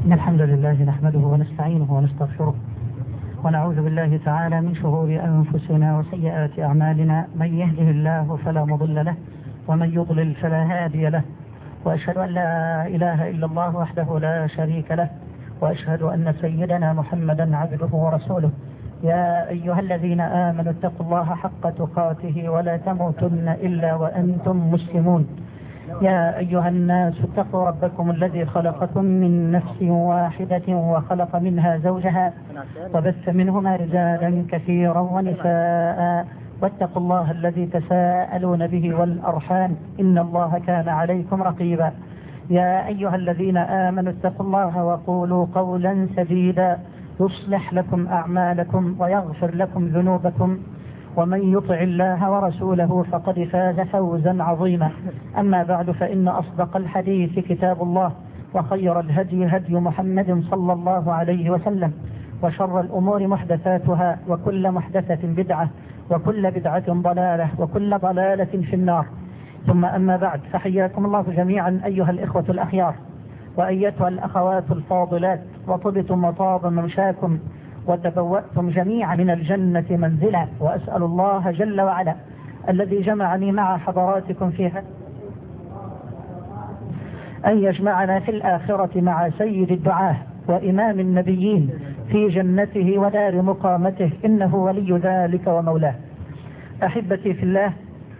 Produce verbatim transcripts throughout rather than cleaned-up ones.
إن الحمد لله نحمده ونستعينه ونستغفره ونعوذ بالله تعالى من شرور أنفسنا وسيئات أعمالنا. من يهده الله فلا مضل له ومن يضلل فلا هادي له، وأشهد أن لا إله إلا الله وحده لا شريك له، وأشهد أن سيدنا محمدا عبده ورسوله. يا أيها الذين آمنوا اتقوا الله حق تقاته ولا تموتن إلا وأنتم مسلمون. يا أيها الناس اتقوا ربكم الذي خلقكم من نفس واحدة وخلق منها زوجها وبث منهما رجالا كثيرا ونساء، واتقوا الله الذي تساءلون به والأرحام إن الله كان عليكم رقيبا. يا أيها الذين آمنوا اتقوا الله وقولوا قولا سديدا يصلح لكم أعمالكم ويغفر لكم ذنوبكم، ومن يطع الله ورسوله فقد فاز فوزا عظيما. أما بعد، فإن أصدق الحديث كتاب الله، وخير الهدي هدي محمد صلى الله عليه وسلم، وشر الأمور محدثاتها، وكل محدثة بدعة، وكل بدعة ضلالة، وكل ضلالة في النار. ثم أما بعد، فحياكم الله جميعا أيها الإخوة الأخيار، وأيتها الأخوات الفاضلات، وطبتم وطاب ممشاكم وتبوأتم جميعا من الجنة منزلا. وأسأل الله جل وعلا الذي جمعني مع حضراتكم فيها أن يجمعنا في الآخرة مع سيد الدعاة وإمام النبيين في جنته ودار مقامته، إنه ولي ذلك ومولاه. أحبتي في الله،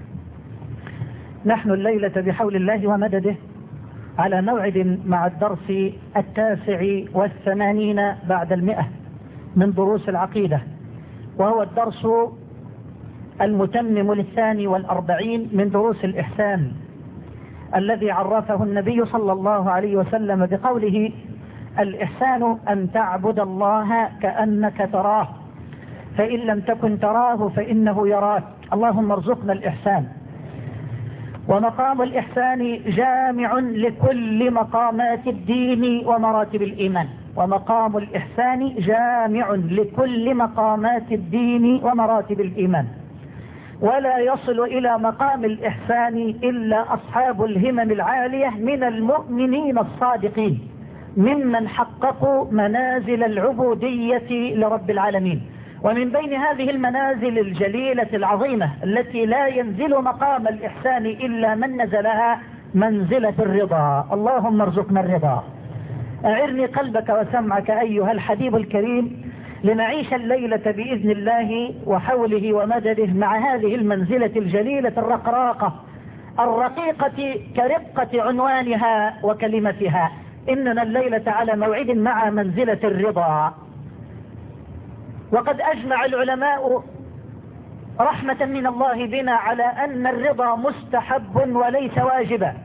نحن الليلة بحول الله ومدده على موعد مع الدرس التاسع والثمانين بعد المئة من دروس العقيدة، وهو الدرس المتمم للثاني والأربعين من دروس الإحسان، الذي عرفه النبي صلى الله عليه وسلم بقوله: الإحسان أن تعبد الله كأنك تراه، فإن لم تكن تراه فإنه يراك. اللهم ارزقنا الإحسان. ومقام الإحسان جامع لكل مقامات الدين ومراتب الإيمان. ومقام الإحسان جامع لكل مقامات الدين ومراتب الإيمان، ولا يصل إلى مقام الإحسان إلا أصحاب الهمم العالية من المؤمنين الصادقين، ممن حققوا منازل العبودية لرب العالمين. ومن بين هذه المنازل الجليلة العظيمة التي لا ينزل مقام الإحسان إلا من نزلها، منزلة الرضا. اللهم ارزقنا الرضا. أعرني قلبك وسمعك أيها الحبيب الكريم لنعيش الليلة بإذن الله وحوله ومدده مع هذه المنزلة الجليلة الرقراقة الرقيقة كرقة عنوانها وكلمتها. إننا الليلة على موعد مع منزلة الرضا. وقد أجمع العلماء رحمة من الله بنا على أن الرضا مستحب وليس واجبا.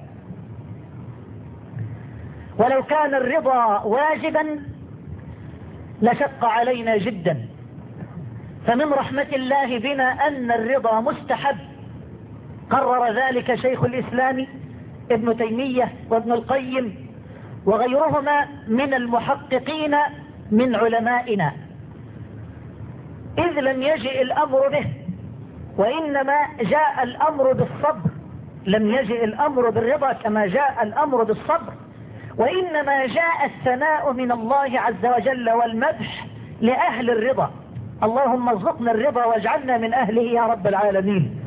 ولو كان الرضا واجبا لشق علينا جدا، فمن رحمة الله بنا أن الرضا مستحب. قرر ذلك شيخ الإسلام ابن تيمية وابن القيم وغيرهما من المحققين من علمائنا، إذ لم يجئ الأمر به، وإنما جاء الأمر بالصبر. لم يجئ الأمر بالرضا كما جاء الأمر بالصبر، وإنما جاء الثناء من الله عز وجل والمدح لأهل الرضا. اللهم ارزقنا الرضا واجعلنا من أهله يا رب العالمين.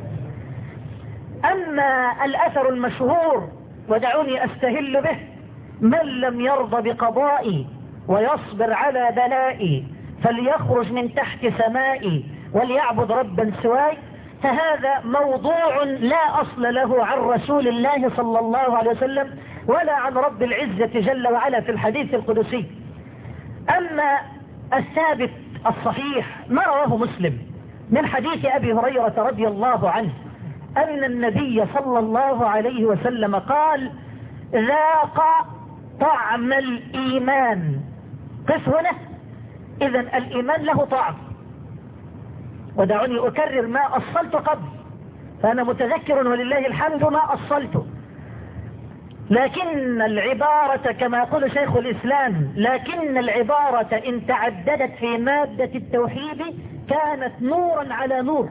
أما الأثر المشهور، ودعوني أستهل به: من لم يرضى بقضائي ويصبر على بلائي فليخرج من تحت سمائي وليعبد ربا سواي، فهذا موضوع لا أصل له عن رسول الله صلى الله عليه وسلم ولا عن رب العزة جل وعلا في الحديث القدسي. أما الثابت الصحيح ما رواه مسلم من حديث أبي هريرة رضي الله عنه أن النبي صلى الله عليه وسلم قال: ذاق طعم الإيمان. قف هنا، إذن الإيمان له طعم. ودعوني أكرر ما أصلت قبل، فأنا متذكر ولله الحمد ما أصلته، لكن العبارة كما يقول شيخ الإسلام، لكن العبارة إن تعددت في مادة التوحيد كانت نورا على نور.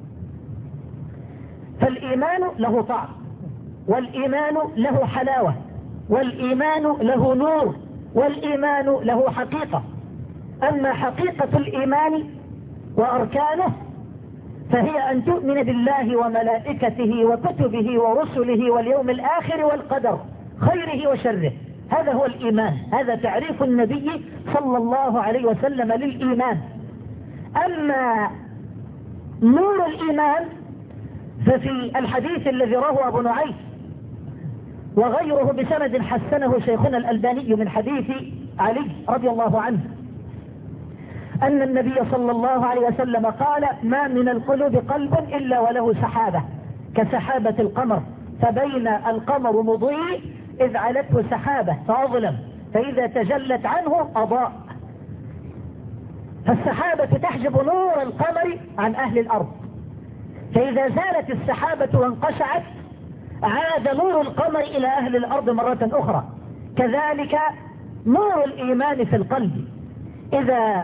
فالإيمان له طعم، والإيمان له حلاوة، والإيمان له نور، والإيمان له حقيقة. أما حقيقة الإيمان وأركانه فهي أن تؤمن بالله وملائكته وكتبه ورسله واليوم الآخر والقدر خيره وشره. هذا هو الإيمان، هذا تعريف النبي صلى الله عليه وسلم للإيمان. أما نور الإيمان ففي الحديث الذي رواه أبو نعيم وغيره بسند حسنه شيخنا الألباني من حديث علي رضي الله عنه أن النبي صلى الله عليه وسلم قال: ما من القلوب قلب إلا وله سحابة كسحابة القمر، فبين القمر مضيء إذ علته سحابة فأظلم، فإذا تجلت عنه أضاء. فالسحابة تحجب نور القمر عن أهل الأرض، فإذا زالت السحابة وانقشعت عاد نور القمر إلى أهل الأرض مرة أخرى. كذلك نور الإيمان في القلب، إذا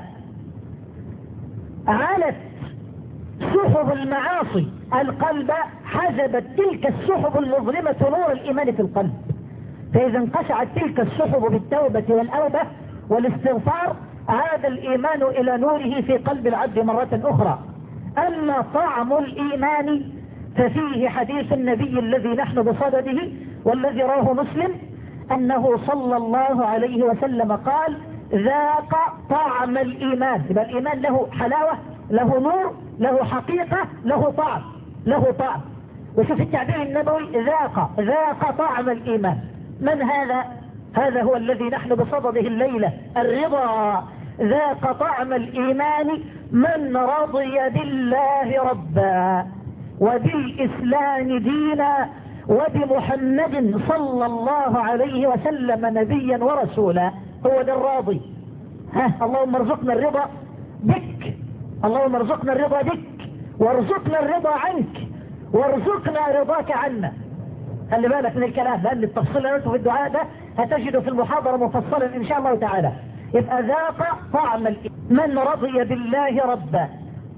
علت سحب المعاصي القلب حجبت تلك السحب المظلمة نور الإيمان في القلب، فإذا انقشعت تلك السحب بالتوبة والأوبة والاستغفار عاد الإيمان إلى نوره في قلب العبد مرة أخرى. أما طعم الإيمان ففيه حديث النبي الذي نحن بصدده والذي رواه مسلم أنه صلى الله عليه وسلم قال: ذاق طعم الإيمان. يبقى الإيمان له حلاوة، له نور، له حقيقة، له طعم، له طعم. وشوف التعبير النبوي: ذاق ذاق طعم الإيمان. من هذا؟ هذا هو الذي نحن بصدده الليلة، الرضا. ذاق طعم الإيمان من رضي بالله ربا وبالإسلام دينا وبمحمد صلى الله عليه وسلم نبيا ورسولا. هو ده الراضي. ها، اللهم ارزقنا الرضا بك، اللهم ارزقنا الرضا بك، وارزقنا الرضا عنك، وارزقنا رضاك عنا. خلي بالك من الكلام، لأن التفصيل اللي في الدعاء ده هتجده في المحاضرة مفصلا إن شاء الله تعالى. يبقى ذاق طعم من رضي بالله ربا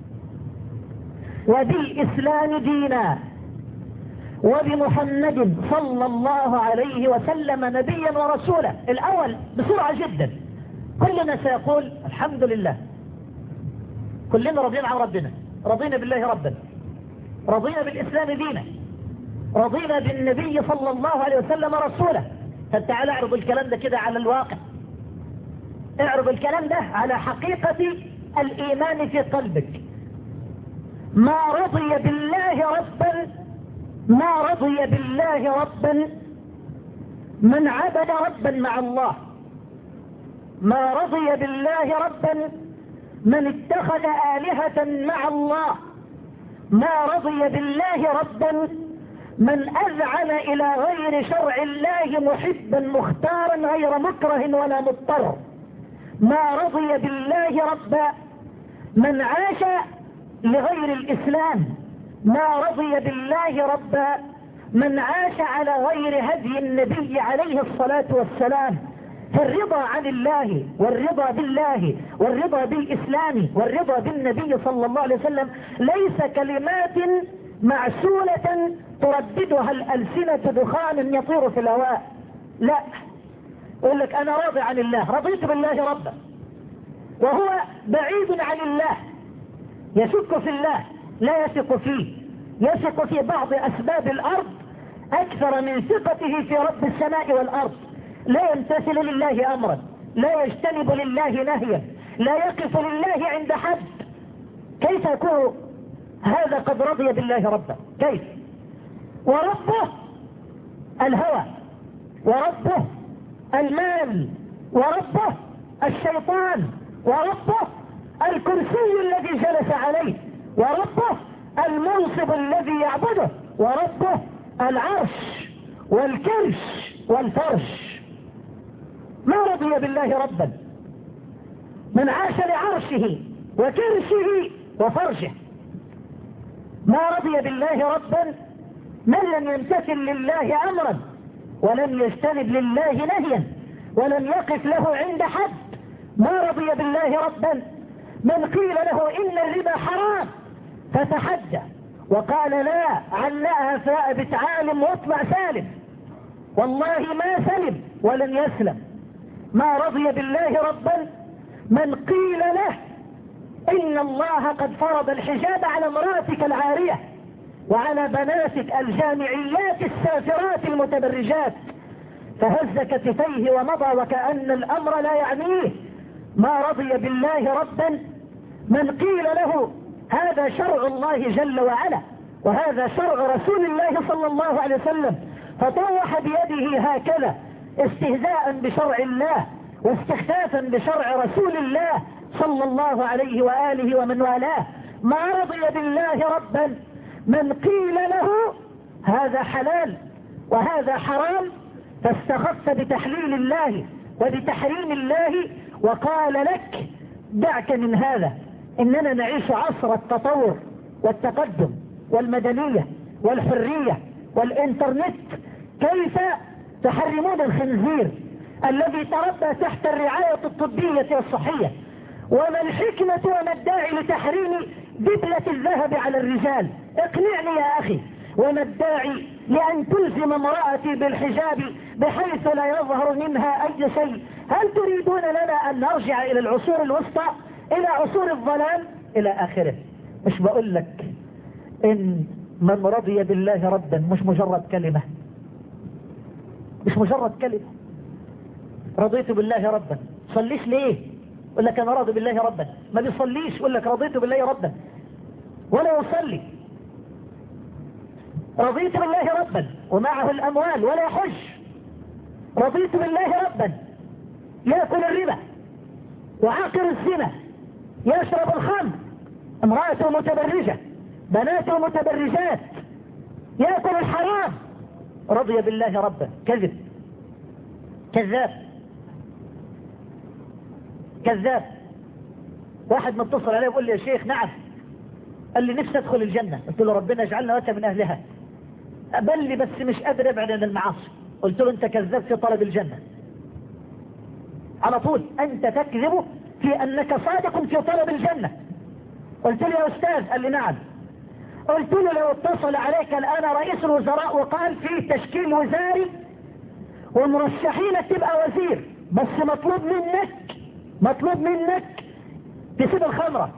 وبالإسلام دينا وبمحمد صلى الله عليه وسلم نبيا ورسولا. الأول بسرعة جدا كلنا سيقول الحمد لله، كلنا رضينا عن ربنا، رضينا بالله ربا، رضينا بالإسلام دينا، رضينا بالنبي صلى الله عليه وسلم رسولا. فتعال اعرض الكلام ده كده على الواقع، اعرض الكلام ده على حقيقة الإيمان في قلبك. ما رضي بالله ربا، ما رضي بالله ربا من عبد ربا مع الله، ما رضي بالله ربا من اتخذ آلهة مع الله، ما رضي بالله ربا من أذعن إلى غير شرع الله محبا مختارا غير مكره ولا مضطر، ما رضي بالله ربا من عاش لغير الإسلام، ما رضي بالله ربا من عاش على غير هدي النبي عليه الصلاة والسلام. فالرضا عن الله والرضا بالله والرضا بالإسلام والرضا بالنبي صلى الله عليه وسلم ليس كلمات معسولة ترددها الألسنة دخان يطير في الهواء. لا، يقول لك أنا راضي عن الله، رضيت بالله ربا، وهو بعيد عن الله، يشك في الله، لا يثق فيه، يثق في بعض أسباب الأرض أكثر من ثقته في رب السماء والأرض، لا يمتثل لله أمرا، لا يجتنب لله نهيا، لا يقف لله عند حد. كيف يكون هذا قد رضي بالله ربا؟ كيف؟ وربه الهوى، وربه المال، وربه الشيطان، وربه الكرسي الذي جلس عليه، وربه المنصب الذي يعبده، وربه العرش والكرش والفرش. ما رضي بالله ربا من عاش لعرشه وكرشه وفرشه. ما رضي بالله ربا من لم يمتثل لله امرا ولم يجتنب لله نهيا ولم يقف له عند حد. ما رضي بالله ربا من قيل له ان الربا حرام فتحدى وقال لا، علقها ثابت عالم واطلع سالم، والله ما سلم ولن يسلم. ما رضي بالله ربا من قيل له إن الله قد فرض الحجاب على امرأتك العارية وعلى بناتك الجامعيات السافرات المتبرجات، فهز كتفيه ومضى وكأن الأمر لا يعنيه. ما رضي بالله ربا من قيل له هذا شرع الله جل وعلا وهذا شرع رسول الله صلى الله عليه وسلم، فطوح بيده هكذا استهزاء بشرع الله واستخفافا بشرع رسول الله صلى الله عليه وآله ومن والاه. ما رضي بالله ربا من قيل له هذا حلال وهذا حرام، فاستخف بتحليل الله وبتحريم الله وقال لك دعك من هذا، إننا نعيش عصر التطور والتقدم والمدنية والحرية والإنترنت، كيف تحرمون الخنزير الذي تربى تحت الرعاية الطبية والصحية؟ وما الحكمة وما الداعي لتحريم دبلة الذهب على الرجال؟ اقنعني يا أخي. وما الداعي لأن تلزم امرأتي بالحجاب بحيث لا يظهر منها أي شيء؟ هل تريدون لنا أن نرجع إلى العصور الوسطى، إلى عصور الظلام إلى آخره؟ مش بقول لك إن من رضي بالله ربا مش مجرد كلمة، مش مجرد كلمة. رضيت بالله ربا، صليش ليه؟ يقول لك أنا راضي بالله ربا. ما بيصليش يقول لك رضيت بالله ربا ولا يصلي. رضيت بالله ربا ومعه الأموال ولا يحج. رضيت بالله ربا يأكل الربا وعاقر الزنا، يشرب الخمر، امرأته متبرجة، بناته متبرجات، يأكل الحرام. رضي بالله ربا. كذب، كذاب، كذاب. واحد متصل عليه يقول لي يا شيخ نعم، قال لي نفسي ادخل الجنة. قلت له ربنا يجعلنا وانت من اهلها. قال لي بس مش قادر ابعد عن المعاصي. قلت له انت كذاب في طلب الجنة على طول، انت تكذب في انك صادق في طلب الجنة. قلت له يا استاذ، قال لي نعم. قلت له لو اتصل عليك الان رئيس الوزراء وقال في تشكيل وزاري ومرشحينك تبقى وزير، بس مطلوب منك مطلوب منك تسيب الخمرة.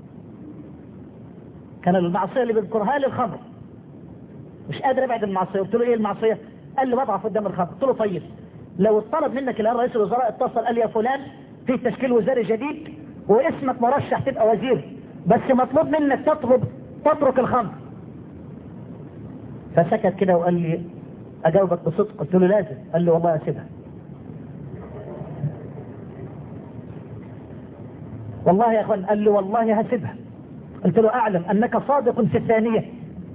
كان المعصية اللي بذكرها لي الخمر، مش قادر ابعد المعصية. قلت له ايه المعصية؟ قال لي بضعف قدام الخمر. قلت له طيب لو الطلب منك الان رئيس الوزراء اتصل قال لي يا فلان في تشكيل وزاري جديد واسمك مرشح تبقى وزير، بس مطلوب منك تطلب تترك الخمر. فسكت كده وقال لي اجاوبك بصدق؟ قلت له لازم. قال لي والله اسيبها. والله يا اخوان، قال لي والله هسيبها. قلت له اعلم انك صادق في الثانية،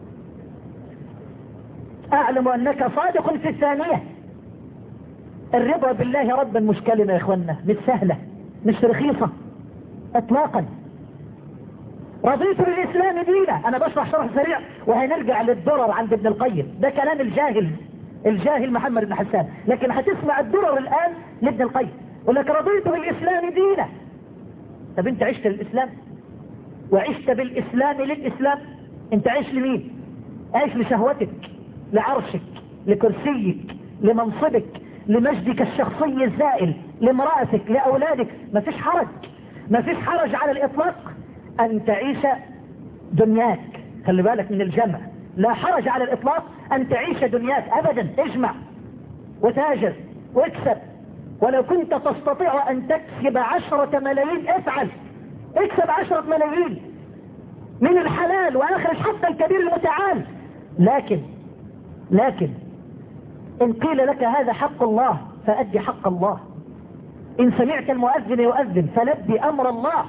اعلم انك صادق في الثانية. الرضا بالله ربا مش كلمة يا اخوانا، مش سهلة، مش رخيصة اطلاقا. رضيت بالاسلام دينا. انا بشرح شرح سريع وهنرجع للدرر عند ابن القيم، ده كلام الجاهل الجاهل محمد بن حسان، لكن هتسمع الدرر الان لابن القيم. يقول لك رضيت بالاسلام دينا. طب انت عشت للاسلام وعشت بالاسلام للاسلام؟ انت عايش لمين؟ عايش لشهوتك، لعرشك، لكرسيك، لمنصبك، لمجدك الشخصي الزائل، لامرأتك، لأولادك. ما فيش حرج، ما فيش حرج على الإطلاق أن تعيش دنياك. خلي بالك من الجمع، لا حرج على الإطلاق أن تعيش دنياك أبدا. اجمع وتاجر واكسب، ولو كنت تستطيع أن تكسب عشرة ملايين افعل، اكسب عشرة ملايين من الحلال وآخر حتى الكبير المتعال. لكن لكن إن قيل لك هذا حق الله فأدي حق الله، إن سمعت المؤذن يؤذن فلبي أمر الله.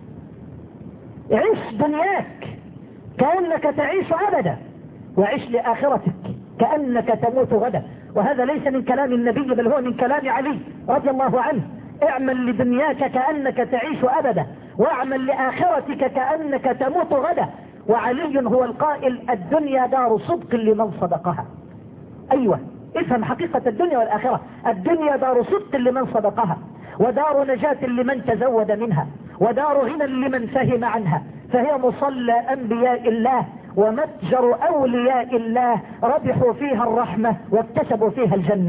عيش دنياك كأنك تعيش أبدا، وعيش لآخرتك كأنك تموت غدا. وهذا ليس من كلام النبي بل هو من كلام علي رضي الله عنه. اعمل لدنياك كأنك تعيش أبدا، واعمل لآخرتك كأنك تموت غدا. وعلي هو القائل الدنيا دار صدق لمن صدقها. أيوة، افهم حقيقة الدنيا والآخرة. الدنيا دار صدق لمن صدقها، ودار نجاة لمن تزود منها، ودار غنى لمن فهم عنها. فهي مصلى أنبياء الله ومتجر أولياء الله، ربحوا فيها الرحمة واكتسبوا فيها الجنة.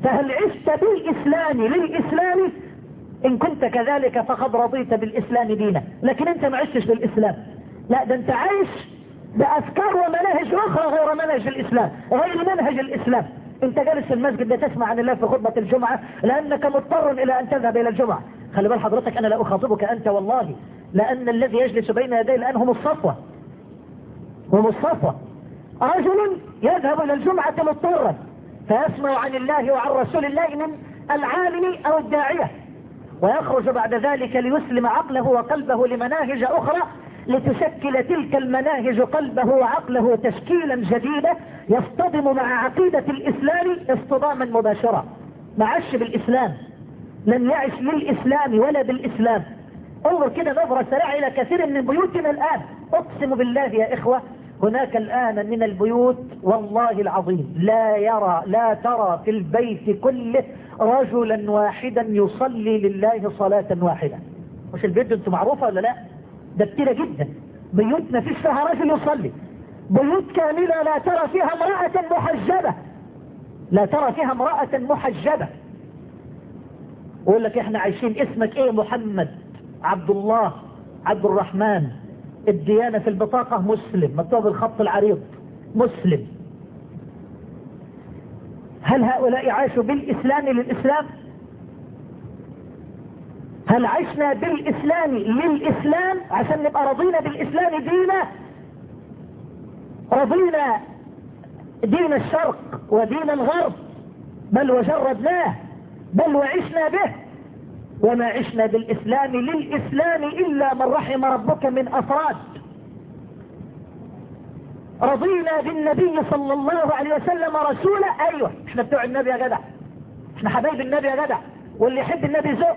فهل عشت بالإسلام للإسلام؟ إن كنت كذلك فقد رضيت بالإسلام دينا. لكن أنت ما عشتش بالإسلام، لا ده أنت عايش بأفكار ومناهج أخرى غير منهج الإسلام، غير منهج الإسلام. أنت جالس في المسجد بتسمع عن الله في خطبة الجمعة لأنك مضطر إلى أن تذهب إلى الجمعة. خلي بال حضرتك، أنا لا أخاطبك أنت والله، لأن الذي يجلس بين يدي الآن هم الصفوة، هم الصفوة. رجل يذهب إلى الجمعة مضطرا فيسمع عن الله وعن رسول الله من العالم أو الداعية، ويخرج بعد ذلك ليسلم عقله وقلبه لمناهج أخرى لتشكل تلك المناهج قلبه وعقله تشكيلا جديدا يصطدم مع عقيدة الإسلام اصطداما مباشرا. ما عاش بالإسلام، لم يعش للإسلام ولا بالإسلام. انظر كده نظرة سريعة إلى كثير من بيوتنا الآن. أقسم بالله يا إخوة، هناك الآن من البيوت والله العظيم لا يرى لا ترى في البيت كله رجلا واحدا يصلي لله صلاة واحدة. مش البيت ده انتوا معروفة ولا لا؟ ده كتيرة جدا. بيوت ما فيش فيها رجل يصلي، بيوت كاملة لا ترى فيها امرأة محجبة، لا ترى فيها امرأة محجبة. ويقول لك احنا عايشين، اسمك ايه؟ محمد، عبد الله، عبد الرحمن، الديانة في البطاقة مسلم، مكتوب بالخط العريض مسلم. هل هؤلاء عاشوا بالإسلام للإسلام؟ هل عشنا بالإسلام للإسلام عشان نبقى رضينا بالإسلام دينا؟ رضينا دين الشرق ودين الغرب، بل وجربناه، بل وعشنا به، وما عشنا بالإسلام للإسلام إلا من رحم ربك من أفراد. رضينا بالنبي صلى الله عليه وسلم رسولا. أيوة احنا بتوع النبي يا جدع، احنا حبايب النبي يا جدع، واللي يحب النبي ذوق.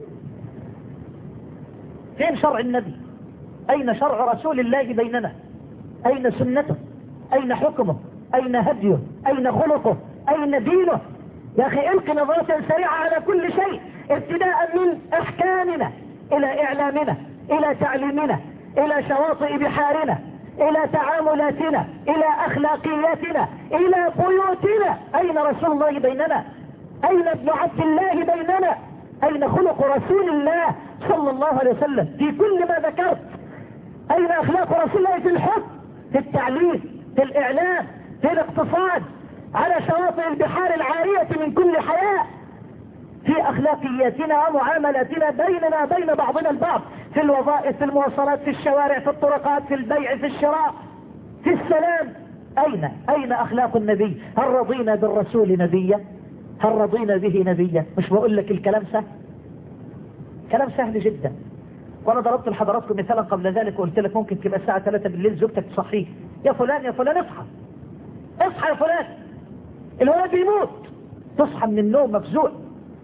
فين شرع النبي؟ أين شرع رسول الله بيننا؟ أين سنته؟ أين حكمه؟ أين هديه؟ أين خلقه؟ أين دينه؟ يا أخي القي نظرة سريعة على كل شيء، ابتداء من أحكامنا إلى إعلامنا إلى تعليمنا إلى شواطئ بحارنا إلى تعاملاتنا إلى أخلاقياتنا إلى بيوتنا. أين رسول الله بيننا؟ أين ابن عبد الله بيننا؟ أين خلق رسول الله صلى الله عليه وسلم في كل ما ذكرت؟ أين أخلاق رسول الله في الحب، في التعليم، في الإعلام، في الاقتصاد، على شواطئ البحار العارية من كل حياة، في أخلاقياتنا ومعاملاتنا بيننا بين بعضنا البعض، في الوظائف، في المواصلات، في الشوارع، في الطرقات، في البيع، في الشراء، في السلام. أين أين أخلاق النبي؟ هل رضينا بالرسول نبيا؟ هل رضينا به نبيا؟ مش بقول لك الكلام سهل، كلام سهل جدا. وانا ضربت لحضراتكم مثالا قبل ذلك وقلت لك ممكن تبقى الساعة ثلاثة بالليل زوجتك تصحيك، يا فلان يا فلان اصحى اصحى يا فلان، الولد بيموت. تصحى من النوم مفزوع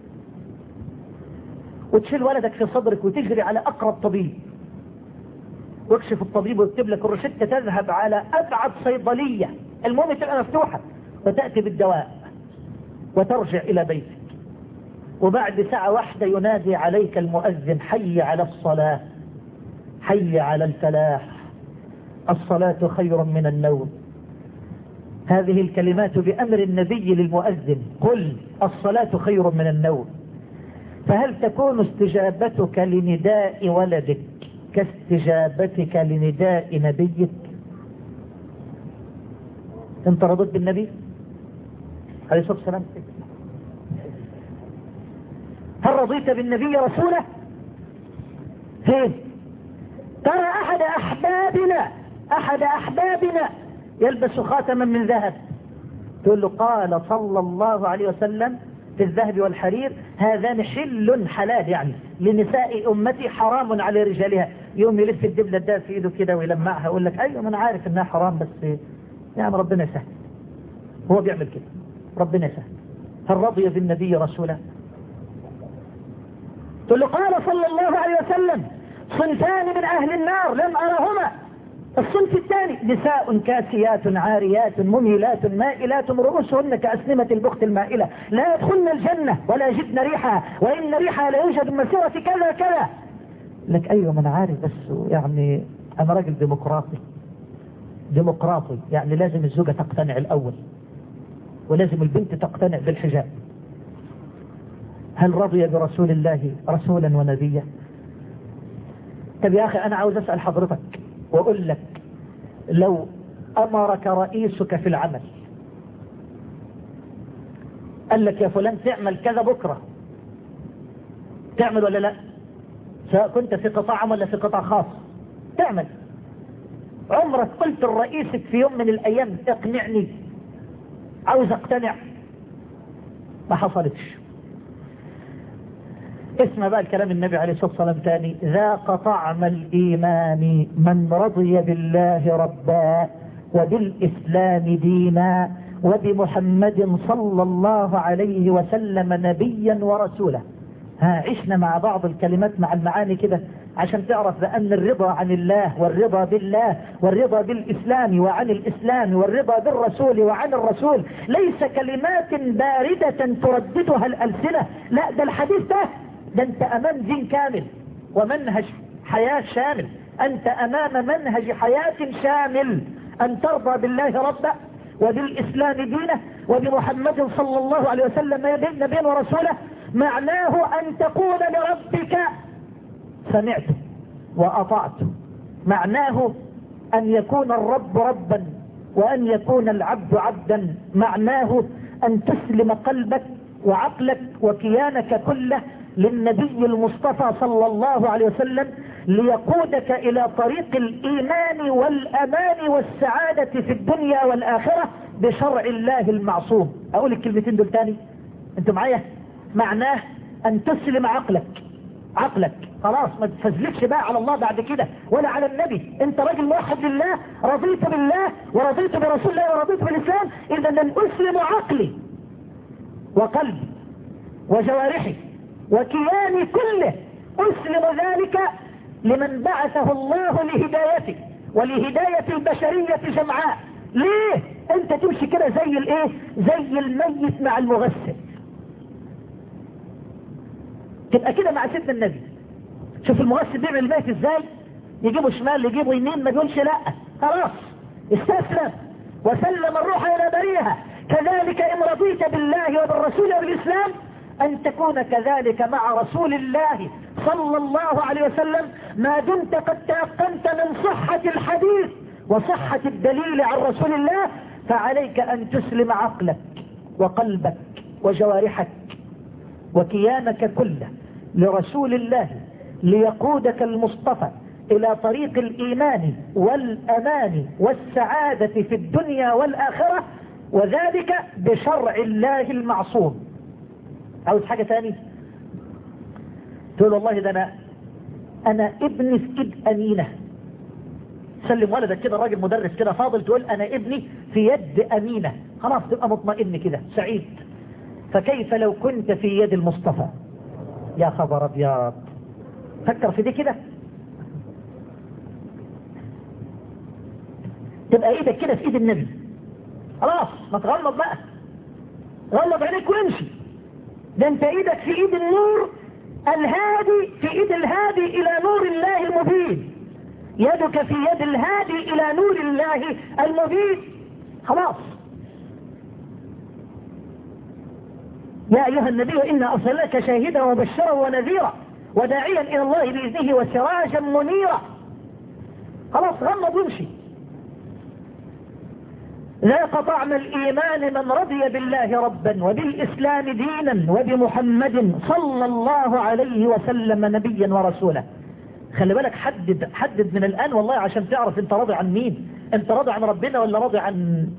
وتشيل ولدك في صدرك وتجري على اقرب طبيب ويكشف الطبيب ويكتب لك الروشته، تذهب على ابعد صيدليه، المهم تبقى مفتوحه، وتاتي بالدواء وترجع الى بيتك. وبعد ساعة واحدة ينادي عليك المؤذن: حي على الصلاة، حي على الفلاح، الصلاة خير من النوم. هذه الكلمات بأمر النبي للمؤذن: قل الصلاة خير من النوم. فهل تكون استجابتك لنداء ولدك كاستجابتك لنداء نبيك؟ انت رضيت بالنبي عليه الصلاة والسلام؟ هل رضيت بالنبي رسوله؟ فين؟ ترى أحد أحبابنا أحد أحبابنا يلبس خاتما من ذهب، تقول له: قال صلى الله عليه وسلم في الذهب والحرير هذان حل حلال، يعني لنساء أمتي حرام على رجالها. يوم يلف الدبلة ده في ايده كده ويلمعها، يقول لك: ايوه ما انا عارف انها حرام، بس يعني ربنا يسهل. هو بيعمل كده، ربنا يسهل. هل رضي بالنبي رسوله؟ تقول له: قال صلى الله عليه وسلم صنفان من أهل النار لم أرهما. الصنف الثاني: نساء كاسيات عاريات مميلات مائلات رؤوسهن كأسنمة البخت المائلة لا يدخلن الجنة ولا يجدن ريحها وإن ريحها لا يوجد مسيرة كذا كذا. لك: أيوة ما أنا عارف، بس يعني أنا راجل ديمقراطي ديمقراطي يعني لازم الزوجة تقتنع الأول، ولازم البنت تقتنع بالحجاب، هل رضي برسول الله رسولا ونبيا؟ طب يا أخي أنا عاوز أسأل حضرتك وأقول لك، لو أمرك رئيسك في العمل قال لك يا فلان تعمل كذا بكرة، تعمل ولا لا؟ سواء كنت في قطاع عام ولا في قطاع خاص تعمل. عمرك قلت لرئيسك في يوم من الأيام اقنعني، عاوز اقتنع؟ ما حصلتش. اسمع بقى الكلام النبي عليه الصلاة والسلام تاني: ذاق طعم الإيمان من رضي بالله ربا وبالإسلام دينا وبمحمد صلى الله عليه وسلم نبيا ورسولا. ها عشنا مع بعض الكلمات مع المعاني كده عشان تعرف بأن الرضا عن الله والرضا بالله والرضا بالإسلام وعن الإسلام والرضا بالرسول وعن الرسول ليس كلمات باردة ترددها الألسنة، لا، ده الحديث ده ده انت امام دين كامل ومنهج حياة شامل. انت امام منهج حياة شامل، ان ترضى بالله ربا وبالاسلام دينه وبمحمد صلى الله عليه وسلم نبيا ورسوله. معناه ان تقول لربك سمعت واطعت. معناه ان يكون الرب ربا وان يكون العبد عبدا. معناه ان تسلم قلبك وعقلك وكيانك كله للنبي المصطفى صلى الله عليه وسلم ليقودك الى طريق الايمان والامان والسعادة في الدنيا والاخرة بشرع الله المعصوم. اقول الكلمتين دول تاني، انتوا معايا؟ معناه ان تسلم عقلك عقلك خلاص، ما تفزلكش بقى على الله بعد كده ولا على النبي. انت راجل موحد لله، رضيت بالله ورضيت برسول الله ورضيت بالاسلام، اذا ان اسلم عقلي وقلبي وجوارحي وكياني كله، أسلم ذلك لمن بعثه الله لهدايته ولهداية البشرية جمعاء. ليه انت تمشي كده زي الايه؟ زي الميت مع المغسل. تبقى كده مع سيدنا النبي. شوف المغسل بيعمل الميت ازاي، يجيبه شمال يجيبه يمين، ما يقولش لا، خلاص استسلم وسلم الروح الى بريها. كذلك ان رضيت بالله وبالرسول وبالاسلام ان تكون كذلك مع رسول الله صلى الله عليه وسلم، ما دمت قد تيقنت من صحة الحديث وصحة الدليل عن رسول الله. فعليك ان تسلم عقلك وقلبك وجوارحك وكيانك كله لرسول الله ليقودك المصطفى الى طريق الايمان والامان والسعادة في الدنيا والاخرة، وذلك بشرع الله المعصوم. عاوز حاجة تاني؟ تقول والله ده انا انا ابني في ايد امينة. سلم ولدك كده، راجل مدرس كده فاضل، تقول انا ابني في يد امينة، خلاص تبقى مطمئن كده سعيد. فكيف لو كنت في يد المصطفى؟ يا خبر ابيض، فكر في دي كده. تبقى ايدك كده في ايد النبي، خلاص ما تغمض بقى، غمض عينيك وامشي. ده انت ايدك في ايد النور الهادي، في ايد الهادي الى نور الله المبين. يدك في يد الهادي الى نور الله المبين، خلاص. يا ايها النبي انا ارسلناك شاهدا وبشرا ونذيرا وداعيا الى الله باذنه وسراجا منيرا. خلاص غمض وامشي. ذاق طعم الإيمان من رضي بالله ربا وبالإسلام دينا وبمحمد صلى الله عليه وسلم نبيا ورسولا. خلي بالك، حدد حدد من الآن والله عشان تعرف انت راضي عن مين. انت راضي عن ربنا ولا راضي عن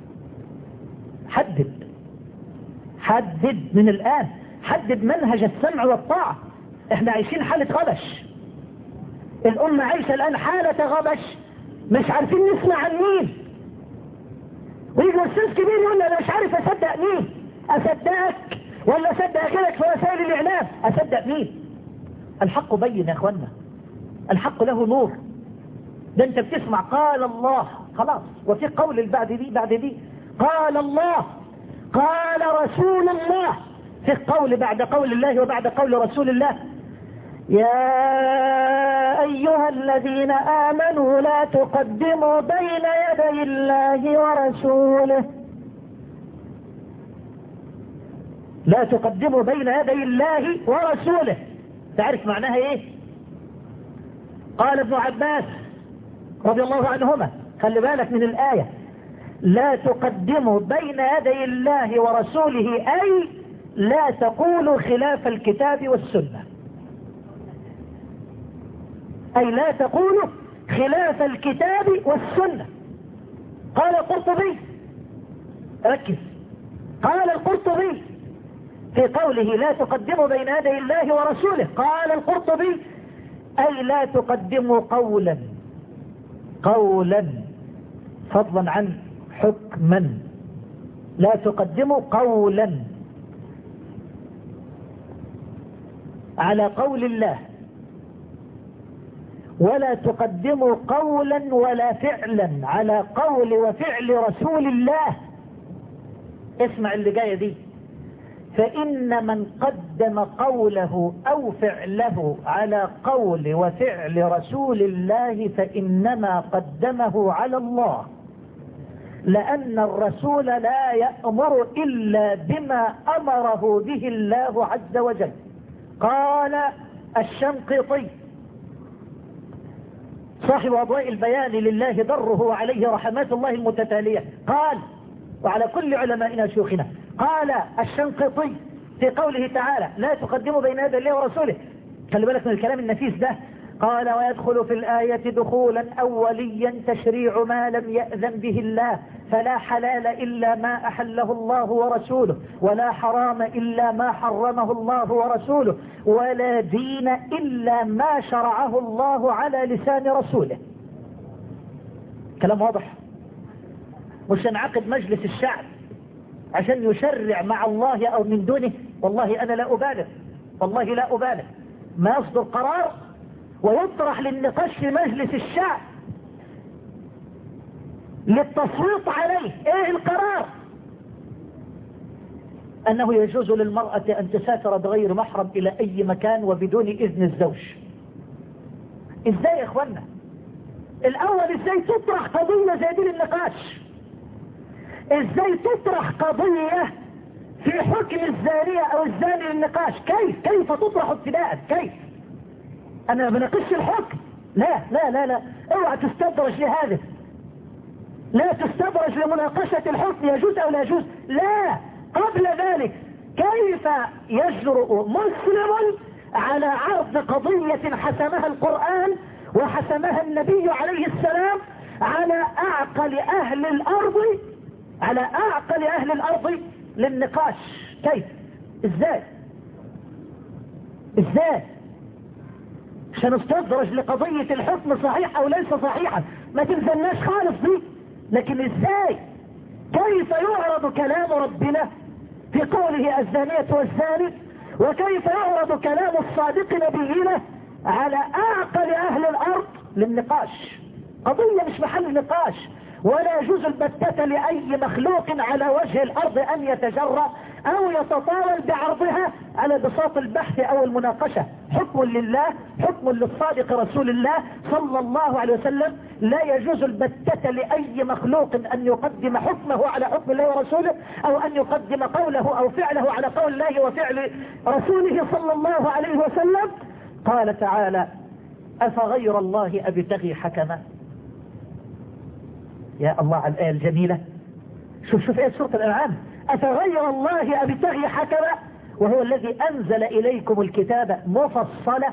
حدد حدد من الآن، حدد منهج السمع والطاعة. احنا عايشين حالة غبش، الأمة عايشة الآن حالة غبش، مش عارفين نسمع عن مين. ويجي أستاذ كبير يقول لي أنا مش عارف أصدق مين. أصدقك ولا أصدق غيرك في وسائل الإعلام؟ أصدق مين؟ الحق بين يا أخوانا، الحق له نور. ده أنت بتسمع قال الله خلاص، وفي قول بعد دي بعد دي قال الله قال رسول الله، في قول بعد قول الله وبعد قول رسول الله. يا أيها الذين آمنوا لا تقدموا بين يدي الله ورسوله لا تقدموا بين يدي الله ورسوله. تعرف معناها ايه؟ قال ابن عباس رضي الله عنهما، خلي بالك من الآية، لا تقدموا بين يدي الله ورسوله أي لا تقولوا خلاف الكتاب والسنة، أي لا تقولوا خلاف الكتاب والسنة. قال القرطبي، ركز، قال القرطبي في قوله لا تقدموا بين يدي الله ورسوله، قال القرطبي أي لا تقدموا قولا قولا فضلا عن حكما، لا تقدموا قولا على قول الله، ولا تقدموا قولا ولا فعلا على قول وفعل رسول الله. اسمع اللي جاية دي، فإن من قدم قوله أو فعله على قول وفعل رسول الله فإنما قدمه على الله، لأن الرسول لا يأمر إلا بما أمره به الله عز وجل. قال الشنقيطي صاحب أضواء البيان لله دره وعليه رحمات الله المتتالية، قال وعلى كل علمائنا شيوخنا، قال الشنقيطي في قوله تعالى لا تقدموا بين يدي الله ورسوله، خلي بالك من الكلام النفيس ده، قال ويدخل في الآية دخولا أوليا تشريع ما لم يأذن به الله، فلا حلال إلا ما أحله الله ورسوله، ولا حرام إلا ما حرمه الله ورسوله، ولا دين إلا ما شرعه الله على لسان رسوله. كلام واضح. مش هنعقد مجلس الشعب عشان يشرع مع الله أو من دونه، والله أنا لا أبالغ، والله لا أبالغ، ما يصدر قرار ويطرح للنقاش في مجلس الشعب للتصويت عليه. ايه القرار؟ انه يجوز للمرأة ان تسافر بغير محرم الى اي مكان وبدون اذن الزوج. ازاي يا اخوانا؟ الاول ازاي تطرح قضية زي دي للنقاش؟ ازاي تطرح قضية في حكم الزانية او الزاني للنقاش؟ كيف كيف تطرح ابتداء؟ كيف؟ انا ما بناقش الحكم، لا لا لا لا، اوعى تستدرج لهذا، لا تستدرج لمناقشة الحكم يجوز او لا يجوز، لا، قبل ذلك كيف يجرؤ مسلم على عرض قضية حسمها القرآن وحسمها النبي عليه السلام على اعقل اهل الارض، على اعقل اهل الارض للنقاش؟ كيف؟ ازاي ازاي عشان نستدرج لقضية الحكم صحيح او ليس صحيحا؟ ما تلزمناش خالص دي، لكن ازاي؟ كيف يعرض كلام ربنا في قوله الزانية والزاني، وكيف يعرض كلام الصادق نبينا على اعقل اهل الارض للنقاش؟ قضية مش محل نقاش، ولا يجوز البتة لأي مخلوق على وجه الأرض أن يتجرأ أو يتطاول بعرضها على بساط البحث أو المناقشة. حكم لله، حكم للصادق رسول الله صلى الله عليه وسلم، لا يجوز البتة لأي مخلوق أن يقدم حكمه على حكم الله ورسوله، أو أن يقدم قوله أو فعله على قول الله وفعل رسوله صلى الله عليه وسلم. قال تعالى أفغير الله أبتغي حكما؟ يا الله على الآية الجميلة، شوف شوف ايه سورة الأنعام، أفغير الله أبتغي حكما وهو الذي أنزل إليكم الكتاب مفصلة.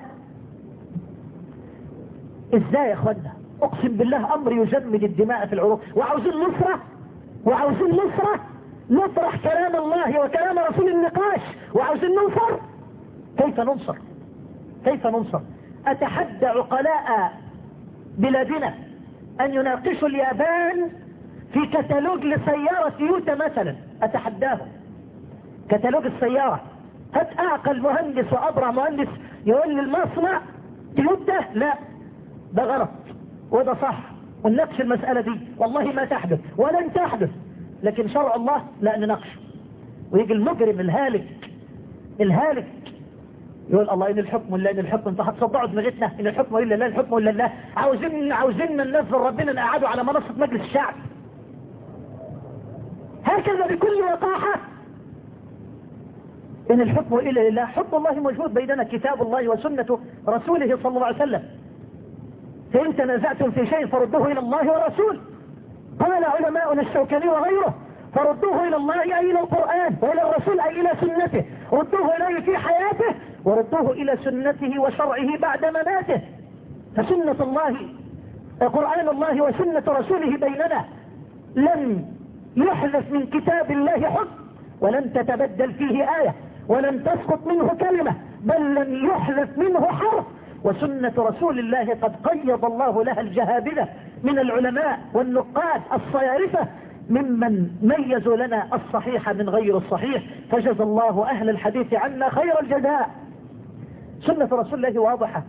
إزاي يا أخوانا؟ أقسم بالله أمر يجمد الدماء في العروق. وعاوزين نصرة، وعاوزين نصرة، نطرح كلام الله وكلام رسول النقاش، وعاوزين ننصر. كيف ننصر؟ كيف ننصر؟ أتحدى عقلاء بلادنا أن يناقشوا اليابان في كتالوج لسيارة تويوتا مثلا، أتحداهم. كتالوج السيارة، هات أعقل مهندس وأبرع مهندس يقول لي المصنع تويوتا لا ده غلط وده صح، ونناقش المسألة دي. والله ما تحدث ولن تحدث، لكن شرع الله لا نناقشه. ويجي المجرم الهالك الهالك يقول الله إن الحكم إلا إن الحكم، انت هتصدعوا دماغتنا إن الحكم إلا لا، الحكم إلا الله. عاوزين عاوزين ننزل ربنا نقعدوا على منصة مجلس الشعب هكذا بكل وقاحة. إن الحكم إلا لله. حكم الله موجود بيننا، كتاب الله وسنة رسوله صلى الله عليه وسلم. فإن تنازعتم في شيء فردوه إلى الله ورسوله. قال علماؤنا الشوكاني وغيره فردوه إلى الله أي إلى القرآن، وإلى الرسول أي إلى سنته. ردوه إليه في حياته، وردوه إلى سنته وشرعه بعد مماته. فسنة الله قرآن الله وسنة رسوله بيننا لن يحذف من كتاب الله حكم، ولن تتبدل فيه آية، ولن تسقط منه كلمة، بل لن يحذف منه حرف. وسنة رسول الله قد قيض الله لها الجهابذة من العلماء والنقاد الصيارفة ممن ميزوا لنا الصحيح من غير الصحيح، فجزى الله أهل الحديث عنا خير الجزاء. سنة رسول الله واضحة.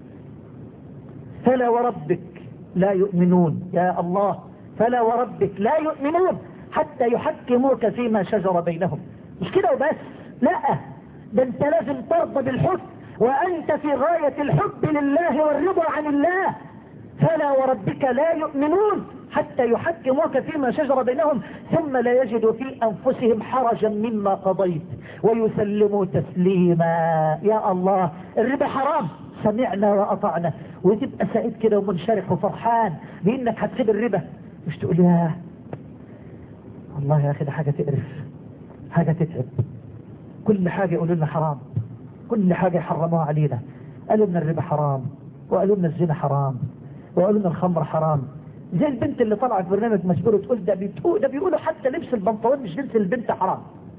فلا وربك لا يؤمنون، يا الله، فلا وربك لا يؤمنون حتى يحكموك فيما شجر بينهم. مش كده وبس، لا، ده انت لازم ترضى بالحكم، وانت في غاية الحب لله والرضا عن الله. فلا وربك لا يؤمنون حتى يحكموك فيما شجر بينهم ثم لا يجدوا في انفسهم حرجا مما قضيت ويسلموا تسليما. يا الله، الربا حرام، سمعنا وأطعنا، وتبقى سعيد كده ومنشرح وفرحان بانك هتسيب الربا، مش تقول يا والله يا اخي ده حاجة تقرف، حاجة تتعب. كل حاجة يقولوا لنا حرام، كل حاجة يحرموها علينا. قالوا لنا الربا حرام، وقالوا لنا الزنا حرام، وقالوا لنا الخمر حرام. زي البنت اللي طلعت برنامج مشهور تقول ده بيقول ده بيقولوا حتى لبس البنطلون مش جنس البنت حرام.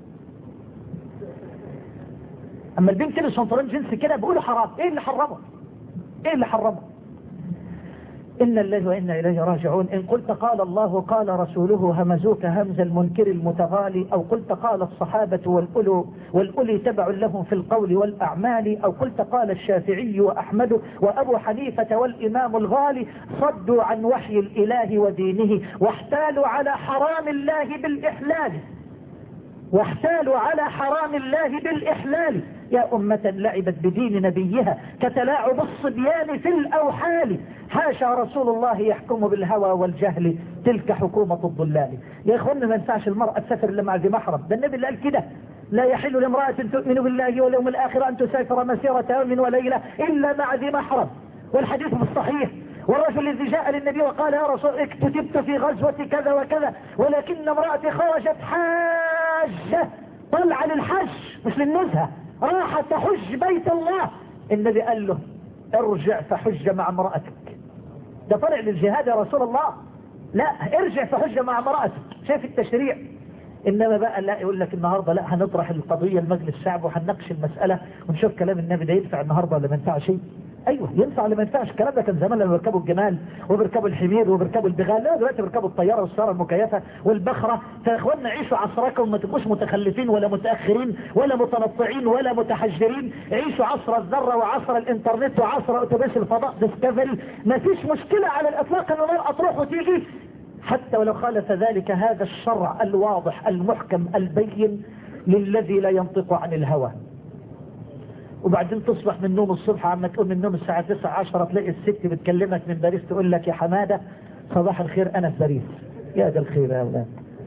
اما البنت لبس بنطلون جنس كده بيقولوا حرام. ايه اللي حرمه؟ ايه اللي حرمه؟ إن الله وإنا إليه راجعون. إن قلت قال الله قال رسوله همزوك همز المنكر المتغالي، أو قلت قال الصحابة والأولو والأولي تبع لهم في القول والأعمال، أو قلت قال الشافعي وأحمد وأبو حنيفة والإمام الغالي، صدوا عن وحي الإله ودينه واحتالوا على حرام الله بالإحلال، واحتالوا على حرام الله بالإحلال. يا أمة لعبت بدين نبيها كتلاعب الصبيان في الأوحال، حاشا رسول الله يحكم بالهوى والجهل، تلك حكومة الضلال. يا إخوانا ما ينفعش المرأة تسافر إلا مع ذي محرم، ده النبي اللي قال كده: لا يحل لامرأة تؤمن بالله واليوم الآخر أن تسافر مسيرة يوم وليلة إلا مع ذي محرم. والحديث بالصحيح. والرجل الذي جاء للنبي وقال: يا رسول اكتتبت في غزوة كذا وكذا، ولكن امرأتي خرجت حاجة، طلع للحج مش للنزهة، راحت تحج بيت الله. النبي قال له: ارجع فحج مع امرأتك. ده طلع للجهاد يا رسول الله، لا ارجع فحج مع امرأتك. شايف التشريع؟ انما بقى لا، يقول لك النهاردة لا هنطرح القضية لمجلس الشعب وهنناقش المسألة ونشوف كلام النبي ده ينفع النهاردة ولا ما ينفعش شيء. ايوه ينفع ولا ما ينفعش. الكلام ده كان زمان لما بيركبوا الجمال وبيركبوا الحمير وبيركبوا البغال، لا دلوقتي بيركبوا الطياره والسياره المكيفه والبخره. فيا اخوانا عيشوا عصركم، ما تبقوش متخلفين ولا متاخرين ولا متنطعين ولا متحجرين. عيشوا عصر الذره وعصر الانترنت وعصر اتوبيس الفضاء ديسكفري. ما فيش مشكله على الاطلاق ان المرأة تروح وتيجي، حتى ولو خالف ذلك هذا الشرع الواضح المحكم البين للذي لا ينطق عن الهوى. وبعدين تصبح من نوم الصبح، عما تقوم من النوم الساعة تسعة عشرة تلاقي الست بتكلمك من باريس تقول لك: يا حمادة صباح الخير أنا في باريس. يا ده الخير يا أولاد.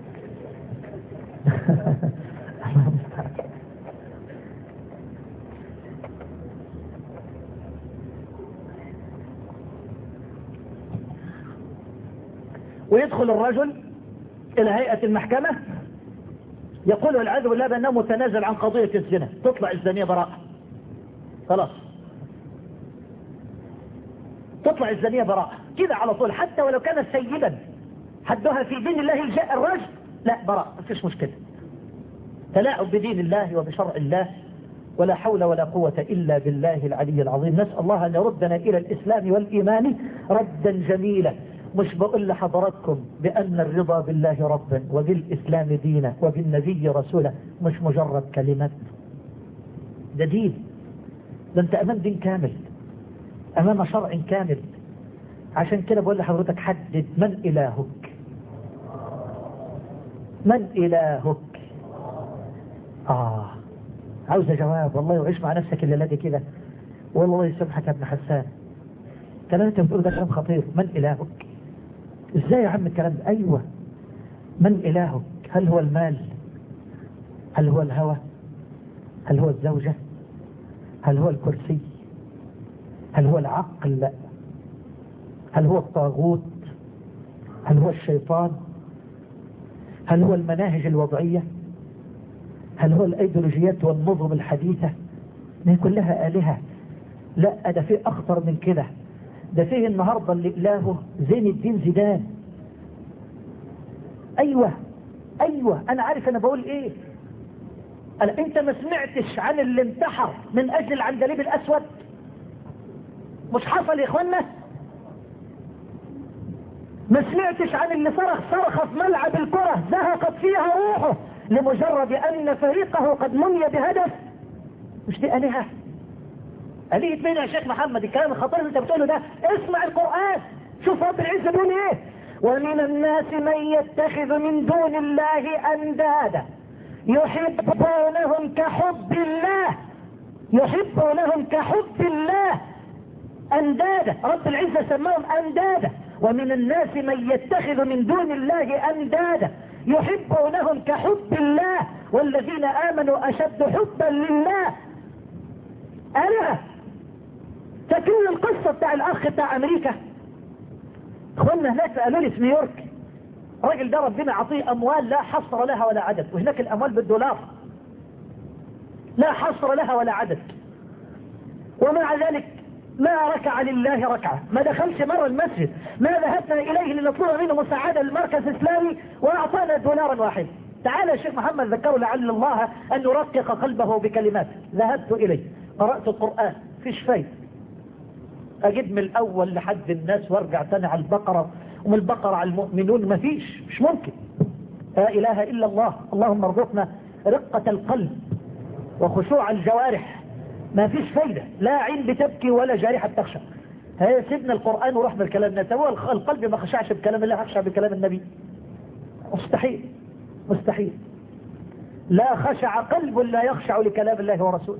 ويدخل الرجل إلى هيئة المحكمة يقول والعياذ بالله بأنه متنازل عن قضية الزنا، تطلع الزانية براءة، خلاص تطلع الزانية براءة كده على طول، حتى ولو كانت سيدا حدها في دين الله الجاء الرجل، لا براءة، مفيش مشكلة. تلاعب بدين الله وبشرع الله، ولا حول ولا قوة إلا بالله العلي العظيم. نسأل الله أن يردنا إلى الإسلام والإيمان ردا جميلا. مش بقول لحضراتكم بأن الرضا بالله ربا وبالإسلام دينا وبالنبي رسولا مش مجرد كلمات، ده دين، ده انت امام دين كامل، امام شرع كامل. عشان كده بقول لحضرتك حدد من الهك، من الهك. اه عاوز جواب والله، وعيش مع نفسك الليله دي كده، والله يسامحك يا ابن حسان. كلام انت بتقول ده كلام خطير. من الهك؟ ازاي يا عم الكلام ده؟ ايوه، من الهك؟ هل هو المال؟ هل هو الهوى؟ هل هو الزوجة؟ هل هو الكرسي؟ هل هو العقل؟ هل هو الطاغوت؟ هل هو الشيطان؟ هل هو المناهج الوضعية؟ هل هو الايديولوجيات والنظم الحديثة؟ ما كلها آلهة. لا، ده فيه اخطر من كده. ده فيه النهاردة اللي إلهه زين الدين زيدان. ايوه ايوه انا عارف انا بقول ايه. أنا انت ما سمعتش عن اللي انتحر من اجل العندليب الاسود؟ مش حصل يا اخوانا؟ ما سمعتش عن اللي صرخ صرخة في ملعب الكرة زهقت فيها روحه لمجرد ان فريقه قد مني بهدف؟ مش دي آلهة؟ آلهة مين يا شيخ محمد؟ الكلام الخطير اللي انت بتقوله ده اسمع القرآن، شوف رب العزة بيقول ايه: ومن الناس من يتخذ من دون الله اندادا يحبونهم كحب الله، يحبونهم كحب الله اندادا. رب العزة سماهم اندادا. ومن الناس من يتخذ من دون الله اندادا يحبونهم كحب الله والذين امنوا اشد حبا لله. انا فاكرين القصة بتاع الاخ بتاع امريكا؟ اخوانا هناك قالوا لي في نيويورك الراجل ده ربنا عطيه اموال لا حصر لها ولا عدد، وهناك الاموال بالدولار لا حصر لها ولا عدد، ومع ذلك ما ركع لله ركعة، ما دخلش مرة المسجد، ما ذهبنا اليه لنطلب منه مساعدة للمركز الاسلامي واعطانا دولارا واحد. تعال يا شيخ محمد ذكروا لعل الله ان يرقق قلبه بكلمات. ذهبت اليه قرأت القرآن فيش فايدة، اجيب من الاول لحد الناس وارجع تاني على البقرة ومن البقرة على المؤمنون، مفيش، مش ممكن. لا اله الا الله. اللهم ارزقنا رقة القلب وخشوع الجوارح. ما فيش فايدة، لا عين بتبكي ولا جارحة بتخشى. هي سيبنا القرآن ورحنا الكلام الناس. هو القلب ما خشعش بكلام الله، خشع بكلام النبي؟ مستحيل مستحيل. لا خشع قلب لا يخشع لكلام الله ورسوله.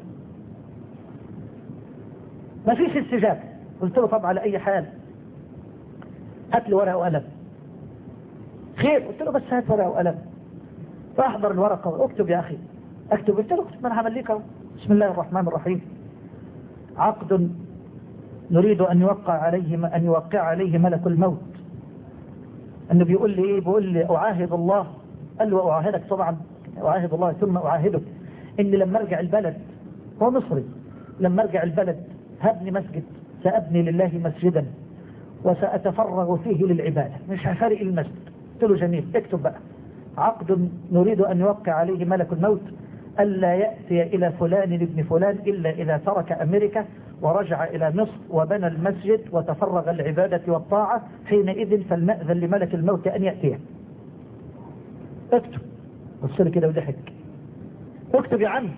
ما فيش استجابة. قلت له طب على اي حال هات لي ورقة وقلم. خير، قلت له بس هات ورقة وقلم. فاحضر الورقة واكتب يا اخي. اكتب، قلت له اكتب، ما انا هعمل لك اهو. بسم الله الرحمن الرحيم. عقد نريد ان يوقع عليه ان يوقع عليه ملك الموت. انه بيقول لي ايه؟ بيقول لي اعاهد الله. قال له اعاهدك طبعا، اعاهد الله ثم اعاهدك ان لما ارجع البلد، هو مصري، لما ارجع البلد هبني مسجد، سابني لله مسجدا وساتفرغ فيه للعبادة، مش هفارق المسجد. قلت له جميل، اكتب بقى: عقد نريد ان يوقع عليه ملك الموت ألا يأتي إلى فلان ابن فلان إلا إذا ترك أمريكا ورجع إلى مصر وبنى المسجد وتفرغ العبادة والطاعة، حينئذ فلنأذن لملك الموت أن يأتيه. اكتب. بصر كده وضحك. اكتب يا عم.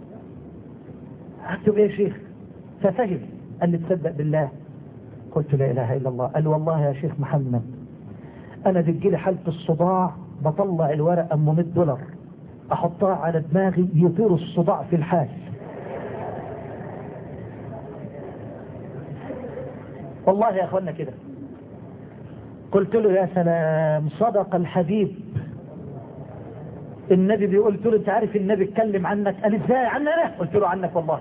اكتب يا شيخ. ففهم. قال لي تصدق بالله؟ قلت لا إله إلا الله. قال والله يا شيخ محمد أنا بتجيلي حالة الصداع بطلع الورقة أم مية دولار احطها على دماغي يطير الصداع في الحال. والله يا اخوانا كده. قلت له يا سلام، صدق الحبيب. النبي بيقول، قلت له انت عارف النبي اتكلم عنك؟ قال ازاي عني انا؟ قلت له عنك والله.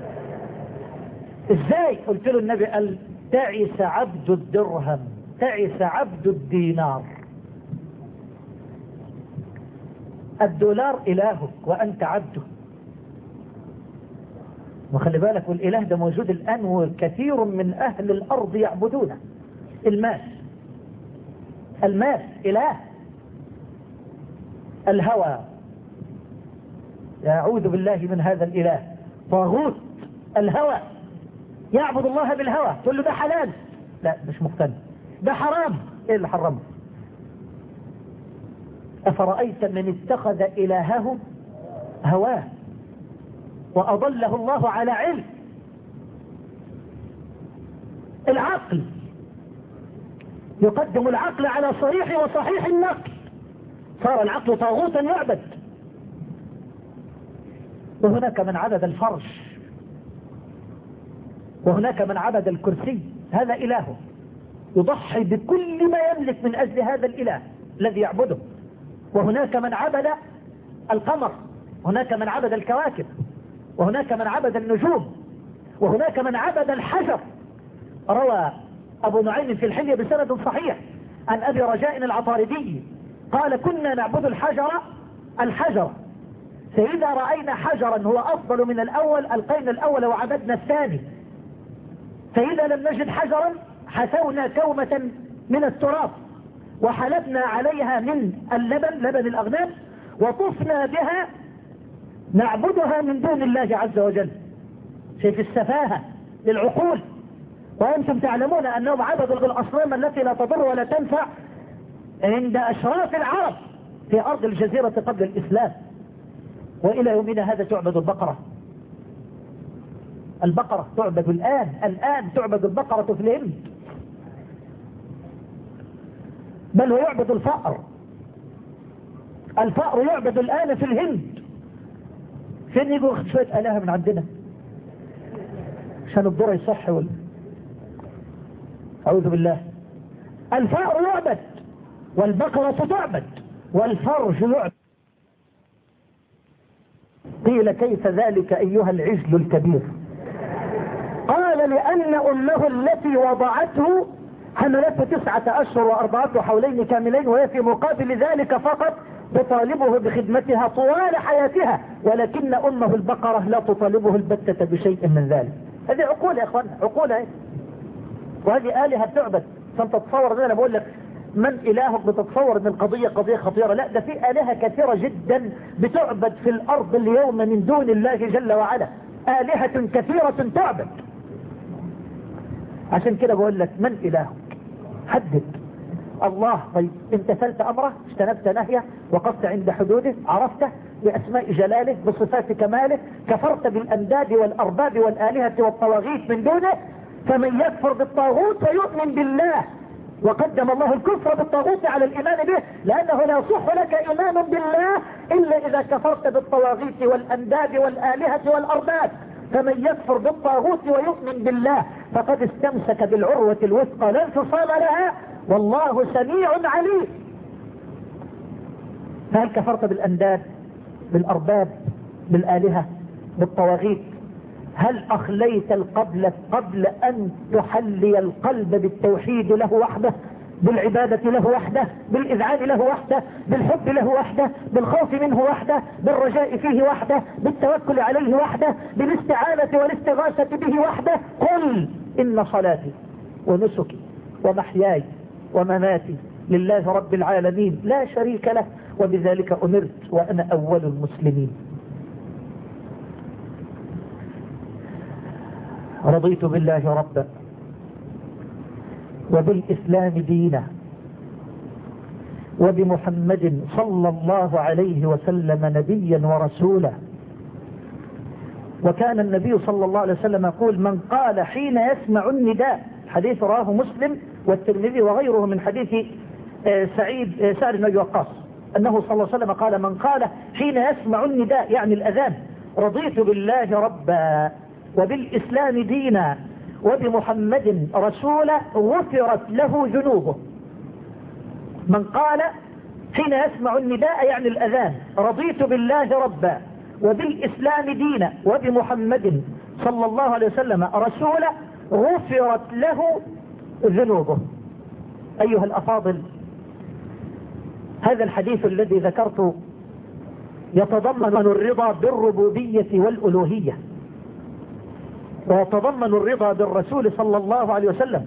ازاي؟ قلت له النبي قال تعس عبد الدرهم تعس عبد الدينار. الدولار إلهك وأنت عبده. وخلي بالك، والإله ده موجود الآن وكثير من أهل الأرض يعبدونه. الماس الماس إله. الهوى، يعوذ بالله من هذا الإله، طاغوت الهوى، يعبد الله بالهوى. تقول له ده حلال، لا مش مقتنع. ده حرام، ايه اللي حرمه؟ أفرأيت من اتخذ إلهه هواه وأضله الله على علم. العقل يقدم العقل على صريح وصحيح النقل، صار العقل طاغوتا يعبد. وهناك من عبد الفرش، وهناك من عبد الكرسي، هذا إلهه، يضحي بكل ما يملك من أجل هذا الإله الذي يعبده. وهناك من عبد القمر، هناك من عبد الكواكب، وهناك من عبد النجوم، وهناك من عبد الحجر. روى أبو نعيم في الحلية بسند صحيح عن أبي رجاء العطاردي قال كنا نعبد الحجر الحجر فإذا رأينا حجرا هو أفضل من الأول ألقينا الأول وعبدنا الثاني، فإذا لم نجد حجرا حثونا كومة من التراب وحلبنا عليها من اللبن لبن الأغنام وطفنا بها نعبدها من دون الله عز وجل. شيء في السفاهة للعقول. وأنتم تعلمون أنهم عبدوا الأصنام التي لا تضر ولا تنفع عند أشراف العرب في أرض الجزيرة قبل الإسلام، وإلى يومنا هذا تعبد البقرة. البقرة تعبد الآن الآن تعبد البقرة في الهند، بل ويعبد الفأر. الفأر يعبد الآن في الهند. فين يجوا ياخد شوية آلهة من عندنا عشان الضرع يصح ولا أعوذ بالله. الفأر يعبد والبقرة تعبد والفرج يعبد. قيل كيف ذلك أيها العجل الكبير؟ قال لأن أمه التي وضعته حملته تسعة أشهر وأربعة حولين كاملين، وهي في مقابل ذلك فقط تطالبه بخدمتها طوال حياتها، ولكن أمه البقرة لا تطالبه البتة بشيء من ذلك. هذه عقول يا أخوان، عقول هذه. وهذه آلهة تعبد. فأنت تتصور أن أنا بقول لك من إلهك بتتصور أن القضية قضية خطيرة؟ لا، ده في آلهة كثيرة جدا بتعبد في الأرض اليوم من دون الله جل وعلا. آلهة كثيرة تعبد. عشان كده بقول لك من إلهك؟ حدد. الله. طيب امتثلت أمره، اجتنبت نهيه، وقفت عند حدوده، عرفته بأسماء جلاله بصفات كماله، كفرت بالأنداد والأرباب والآلهة والطواغيت من دونه، فمن يكفر بالطاغوت ويؤمن بالله. وقدم الله الكفر بالطاغوت على الإيمان به، لأنه لا يصح لك إيمان بالله إلا إذا كفرت بالطواغيت والأنداد والآلهة والأرباب. فمن يكفر بالطاغوت ويؤمن بالله فقد استمسك بالعروة الوثقى لا انفصام لها، والله سميع عليم. فهل كفرت بالأنداد بالأرباب بالآلهة بالطواغيت؟ هل أخليت القبل قبل أن تحلي القلب بالتوحيد له وحده، بالعبادة له وحده، بالإذعان له وحده، بالحب له وحده، بالخوف منه وحده، بالرجاء فيه وحده، بالتوكل عليه وحده، بالاستعانة والاستغاثة به وحده؟ قل إن صلاتي ونسكي ومحياي ومماتي لله رب العالمين لا شريك له وبذلك أمرت وأنا أول المسلمين. رضيت بالله ربا وبالإسلام دينا وبمحمد صلى الله عليه وسلم نبيا ورسولا. وكان النبي صلى الله عليه وسلم يقول من قال حين يسمع النداء، حديث رواه مسلم والترمذي وغيره من حديث سعيد سعد بن أبي وقاص، أنه صلى الله عليه وسلم قال من قال حين يسمع النداء يعني الأذان رضيت بالله ربا وبالإسلام دينا وبمحمد رسولا غفرت له ذنوبه. من قال حين يسمع النداء يعني الأذان رضيت بالله ربا وبالإسلام دينا وبمحمد صلى الله عليه وسلم رسولا غفرت له ذنوبه. أيها الأفاضل، هذا الحديث الذي ذكرته يتضمن الرضا بالربوبية والألوهية، ويتضمن الرضا بالرسول صلى الله عليه وسلم،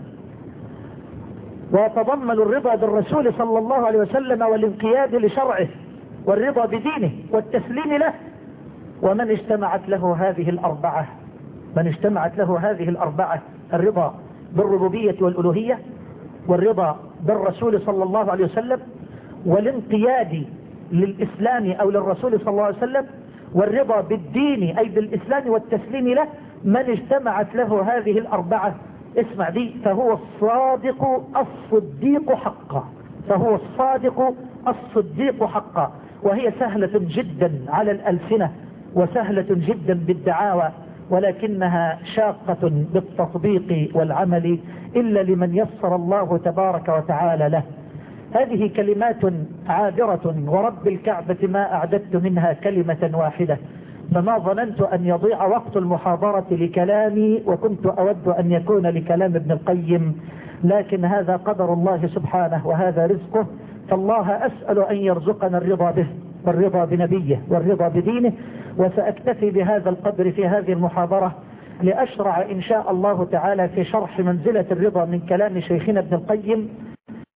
ويتضمن الرضا بالرسول صلى الله عليه وسلم والانقياد لشرعه والرضا بدينه والتسليم له. ومن اجتمعت له هذه الأربعة من اجتمعت له هذه الأربعة الرضا بالربوبية والألوهية والرضا بالرسول صلى الله عليه وسلم والانقياد للإسلام أو للرسول صلى الله عليه وسلم والرضا بالدين أي بالإسلام والتسليم له، من اجتمعت له هذه الأربعة اسمع دي فهو الصادق الصديق حقا، فهو الصادق الصديق حقا. وهي سهلة جدا على الألسنة وسهلة جدا بالدعاوى، ولكنها شاقة بالتطبيق والعمل إلا لمن يسر الله تبارك وتعالى له. هذه كلمات عابرة ورب الكعبة ما أعددت منها كلمة واحدة فما ظننت أن يضيع وقت المحاضرة لكلامي، وكنت أود أن يكون لكلام ابن القيم، لكن هذا قدر الله سبحانه وهذا رزقه. فالله أسأل أن يرزقنا الرضا به والرضا بنبيه والرضا بدينه. وسأكتفي بهذا القدر في هذه المحاضرة لأشرع إن شاء الله تعالى في شرح منزلة الرضا من كلام شيخنا ابن القيم.